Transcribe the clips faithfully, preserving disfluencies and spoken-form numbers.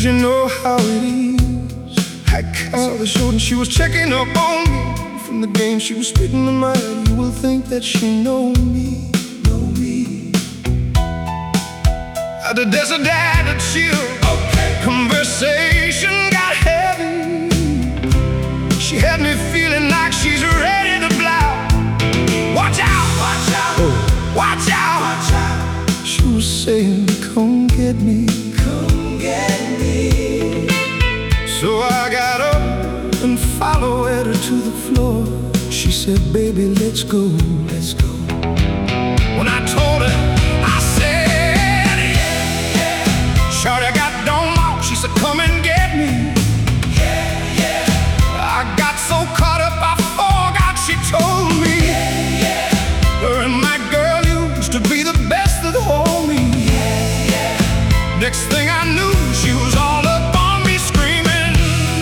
'cause you know how it is. I saw the show and she was checking up on me. From the game she was spitting in my head, you will think that she know me, know me. At the desert dad a chill, okay. Conversation got heavy. She had me feeling like she's ready to blow. Watch out, watch out, oh. Watch out, watch out. She was saying, come get me, come get me. So I got up and followed her to the floor. She said, baby, let's go, let's go. When I told her, I said, yeah, yeah. Shorty got dome out. She said, come and get me. Yeah, yeah. I got so caught up, I forgot she told me. Yeah, yeah. Her and my girl used to be the best of the homies. Yeah, yeah. Next thing I knew, she was all up on me screaming.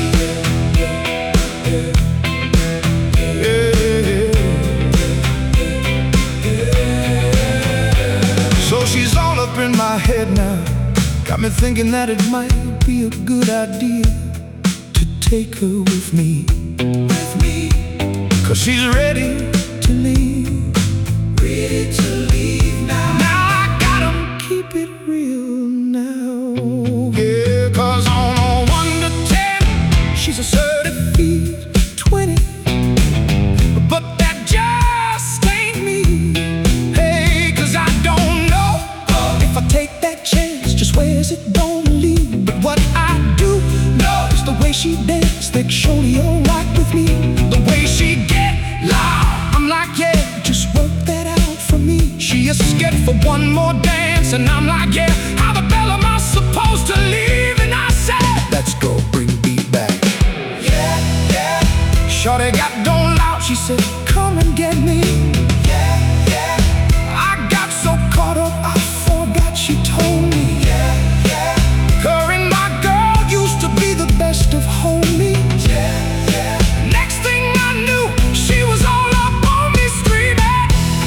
So she's all up in my head now. Got me thinking that it might be a good idea to take her with me, with me. 'Cause she's ready to leave, ready to leave now. Now I gotta keep it real now. Yeah, 'cause on a one to ten, she's a certified twenty. But that just ain't me. Hey, 'cause I don't know if I take that chance, just where's it gonna lead? But what I do know is the way she dance, think surely you'll rock with me. The way she get loud, I'm like, yeah, just work that out for me. She escaped for one more dance, and I'm like, yeah, how the bell am I supposed to leave? And I said, let's go, bring beat back. Yeah, yeah. Shorty got done loud, she said, come and get me. Yeah, yeah. I got so caught up, I forgot she told me. Yeah, yeah. Her and my girl used to be the best of homies. Yeah, yeah. Next thing I knew, she was all up on me screaming.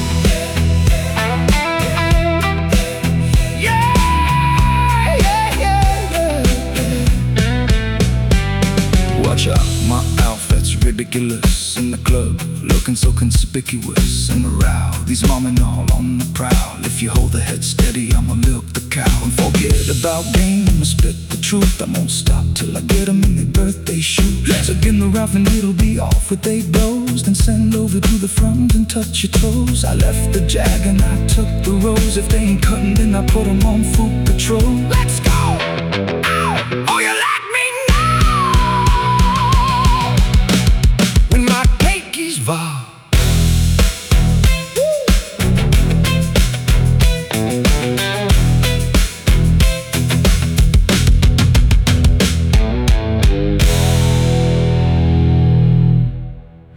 Yeah, yeah, yeah, yeah. Watch out, my outfit's ridiculous. In the club, looking so conspicuous. In the row, these mom and all on the prowl. If you hold the head steady, I'ma milk the cow. And forget about game, I'ma spit the truth. I won't stop till I get them in their birthday shoes. So get in the rough and it'll be off with they blows. Then send over to the front and touch your toes. I left the Jag and I took the rose. If they ain't cutting, then I put them on food patrol. Let's